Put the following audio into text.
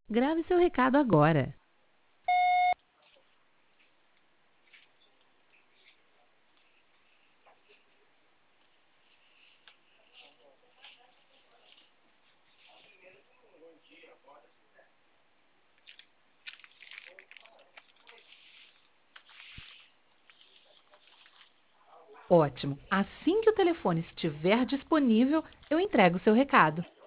Grave seu recado agora. Ótimo. Assim que o telefone estiver disponível, eu entrego o seu recado.